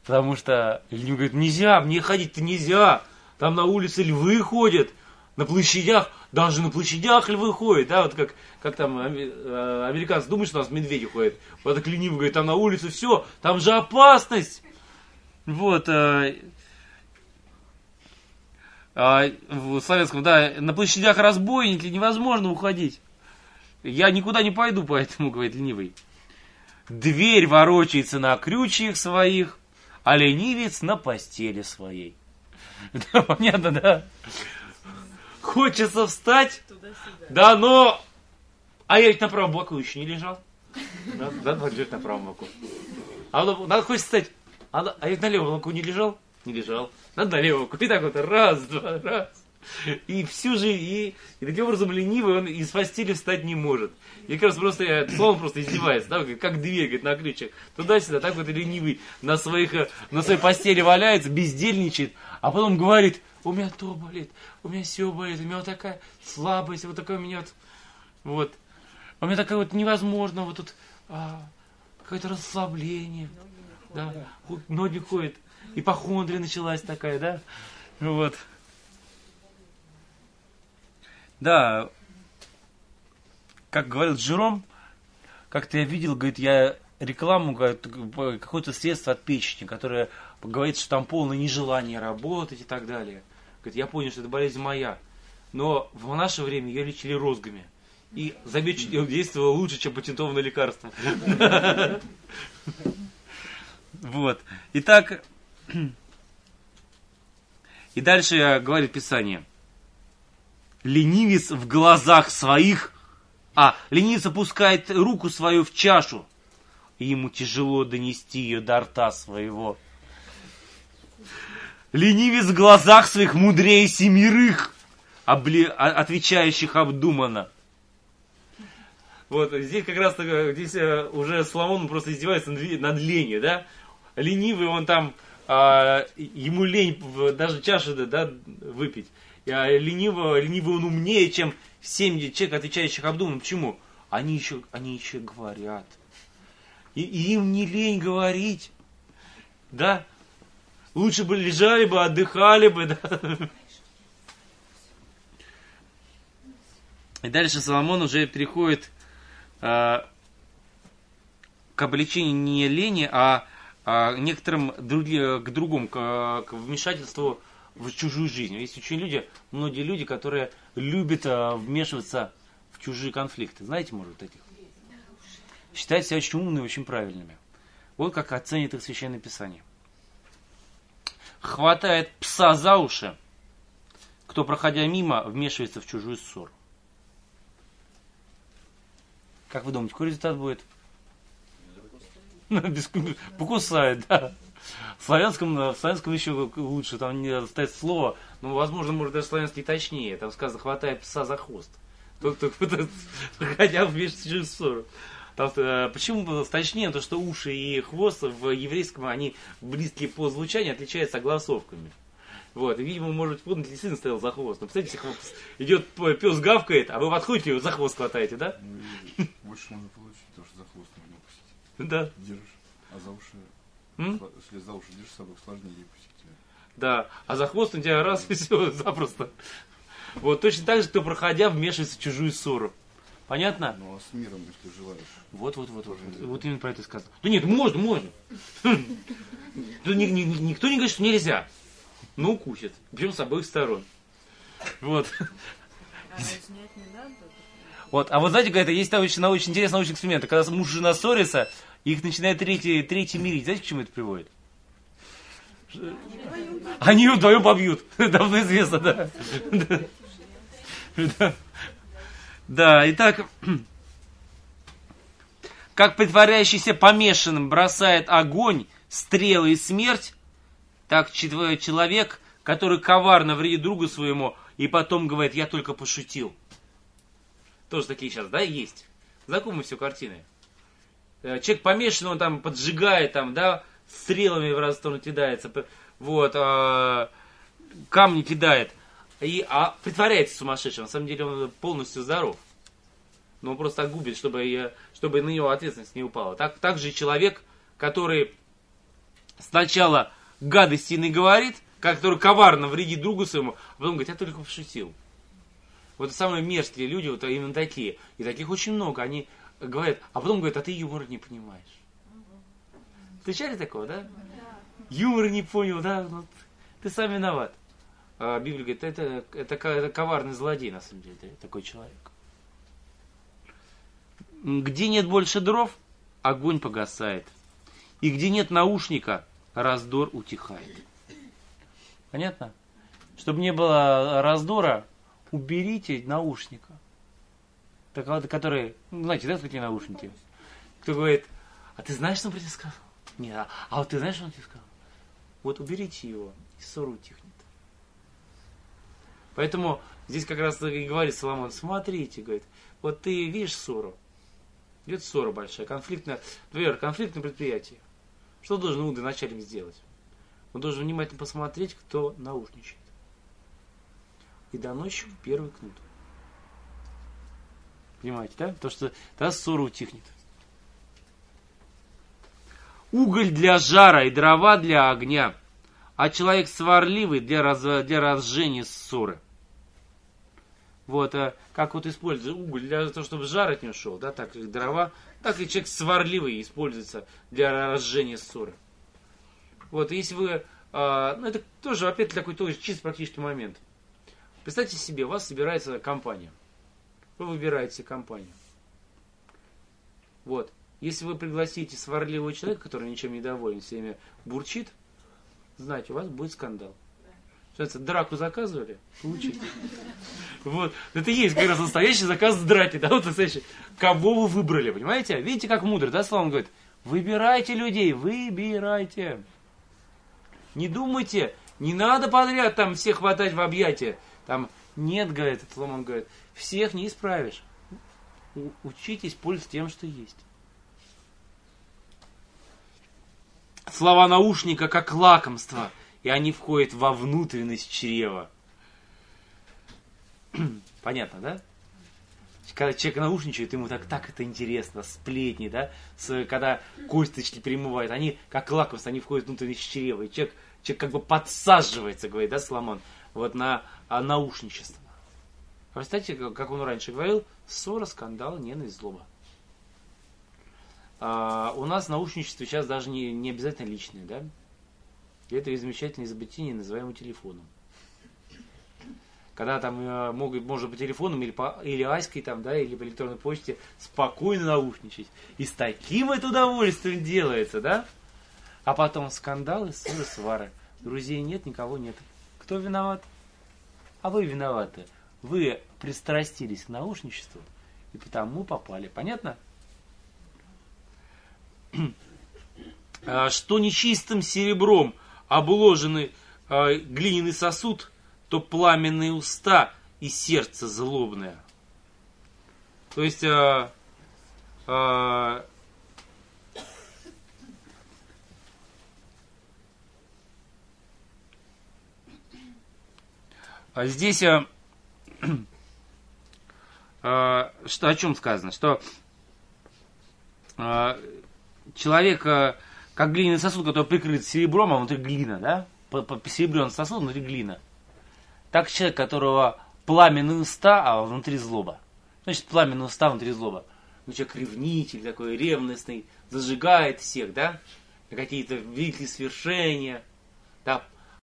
Потому что ленивый говорит, нельзя, мне ходить-то нельзя. Там на улице львы ходят, на площадях, даже на площадях львы ходят. Да, вот как там американцы думают, что у нас медведи ходят. Вот так ленивый говорит, там на улице все, там же опасность. Вот. В славянском, да, на площадях разбойники, невозможно уходить. Я никуда не пойду, поэтому, говорит ленивый. Дверь ворочается на крючьях своих, а ленивец на постели своей. Да, понятно, да? Хочется встать, да, но... А я ведь на правом боку еще не лежал. Надо лежать на правом боку. Надо хочется встать. А я на левом боку не лежал? Не лежал. Надо на левом боку. И так вот раз, два, раз. И всю жизнь, и таким образом ленивый, он из постели встать не может. И как раз просто, словом просто издевается, да, как дверь, говорит, на ключах. Туда-сюда, так вот и ленивый на своей постели валяется, бездельничает, а потом говорит, у меня то болит, у меня все болит, у меня вот такая слабость, вот такая у меня вот, у меня такая вот невозможно, вот тут какое-то расслабление, да, ноги ходят, ипохондрия началась такая, да, вот. Да, как говорил Джером, как-то я видел, говорит, я рекламу, какое-то средство от печени, которое говорит, что там полное нежелание работать и так далее. Говорит, я понял, что это болезнь моя, но в наше время ее лечили розгами. И, заметьте, действовало лучше, чем патентованное лекарство. Вот. Итак, и дальше говорит Писание. Ленивец в глазах своих, ленивец опускает руку свою в чашу, и ему тяжело донести ее до рта своего. Ленивец в глазах своих мудрее семерых, отвечающих обдуманно. Вот здесь как раз здесь уже Соломон просто издевается над ленью, да? Ленивый, он там, ему лень даже чашу, да, выпить. Ленивый он умнее, чем 7 человек, отвечающих обдуманно. Почему? Они еще говорят. И им не лень говорить. Да? Лучше бы лежали бы, отдыхали бы. Да? И дальше Соломон уже переходит к обличению не лени, а некоторым к другому, к вмешательству в чужую жизнь. Есть очень многие люди, которые любят вмешиваться в чужие конфликты. Знаете, может, таких? Считают себя очень умными, очень правильными. Вот как оценит их Священное Писание. Хватает пса за уши, кто, проходя мимо, вмешивается в чужую ссору. Как вы думаете, какой результат будет? Покусает, да. В славянском еще лучше, там не стоит слово, но, возможно, может даже славянский точнее. Там сказано, хватает пса за хвост. Тот, кто проходя вмешивается в чужую ссору. Почему точнее? То, что уши и хвост в еврейском, они близкие по звучанию, отличаются огласовками. Вот, и, видимо, может путать, если сын стоял за хвост. Но представьте, идет идет пес гавкает, а вы подходите и его за хвост хватаете, да? Ну, больше можно получить, потому что за хвост можно упустить. Да. Держишь, а за уши, если за упустить собак, сложнее пустить тебя. Да, а за хвост у тебя раз и все, запросто. Вот, точно так же, кто, проходя, вмешивается в чужую ссору. Понятно? Ну, а с миром, если желаешь. Вот именно про это сказано. Да нет, можно. Никто не говорит, что нельзя. Но укусит. Причем с обоих сторон. Вот. Вот. А вот знаете, какая-то есть очень интересный научный эксперимент. Когда муж и жена ссорятся, их начинает третий мирить. Знаете, к чему это приводит? Они ее вдвоем побьют. Давно известно, да. Да, итак, как притворяющийся помешанным бросает огонь, стрелы и смерть, так человек, который коварно вредит другу своему, и потом говорит, я только пошутил. Тоже такие сейчас, да, есть. Знакомы все картины. Человек помешанный, он там поджигает, там, да, стрелами в разные стороны кидается, вот, камни кидает. Притворяется сумасшедшим, на самом деле он полностью здоров. Но он просто так губит, чтобы на него ответственность не упала. Так же человек, который сначала гадости не говорит, который коварно вредит другу своему, а потом говорит, я только пошутил. Вот самые мерзкие люди, вот именно такие. И таких очень много. Они говорят, а потом говорят, а ты юмор не понимаешь. Встречали такого, да? Юмор не понял, да? Ну, ты сам виноват. А Библия говорит, это коварный злодей, на самом деле, такой человек. Где нет больше дров, огонь погасает. И где нет наушника, раздор утихает. Понятно? Чтобы не было раздора, уберите наушника. Которые, знаете, да, такие наушники? Кто говорит, а ты знаешь, что он тебе сказал? Нет, а вот ты знаешь, что он тебе сказал? Вот уберите его, и ссора утихнет. Поэтому здесь как раз и говорит Соломон, смотрите, говорит, вот ты видишь ссору, идет ссора большая, конфликтное предприятие. Что должен умный начальник сделать? Он должен внимательно посмотреть, кто наушничает. И доносчик первый кнут. Понимаете, да? Потому что тогда ссора утихнет. Уголь для жара и дрова для огня, а человек сварливый для разжения ссоры. Вот, как вот используется уголь для того, чтобы жар от него шел, да, так и дрова, так и человек сварливый используется для разжения ссоры. Вот, если вы, это тоже, опять такой тоже чисто практический момент. Представьте себе, у вас собирается компания. Вы выбираете компанию. Вот. Если вы пригласите сварливого человека, который ничем не доволен, все время бурчит, знаете, у вас будет скандал. Что драку заказывали? Получите. Вот. Это и есть как раз настоящий заказ драки. Да? Вот настоящий. Кого вы выбрали, понимаете? Видите, как мудро, да, Слава говорит? Выбирайте людей, выбирайте. Не думайте, не надо подряд там всех хватать в объятия. Там, нет, говорит, Соломон говорит, всех не исправишь. Учитесь пользоваться тем, что есть. Слова наушника как лакомство, и они входят во внутренность чрева. Понятно, да? Когда человек наушничает, ему так это интересно, сплетни, да? Когда косточки перемывают, они как лакомство, они входят в внутренность чрева. И человек как бы подсаживается, говорит, да, Соломон, вот на наушничество. Представьте, как он раньше говорил, ссора, скандал, ненависть, злоба. У нас наушничество сейчас даже не обязательно личное, да? И это замечательное изобретение, называемое телефоном. Когда там можно по телефону или айской, там, да, или по электронной почте спокойно наушничать. И с таким это удовольствием делается, да? А потом скандалы, ссоры, свары. Друзей нет, никого нет. Кто виноват? А вы виноваты. Вы пристрастились к наушничеству и потому попали. Понятно? Что нечистым серебром обложенный глиняный сосуд, то пламенные уста и сердце злобное. То есть здесь что, о чем сказано? Что человек, как глиняный сосуд, который прикрыт серебром, а внутри глина, да? Посеребрен сосуд, внутри глина. Так человек, которого пламенные уста, а внутри злоба. Значит, пламенные уста, внутри злоба. Ну, человек ревнитель, такой ревностный, зажигает всех, да? Какие-то великие свершения, да?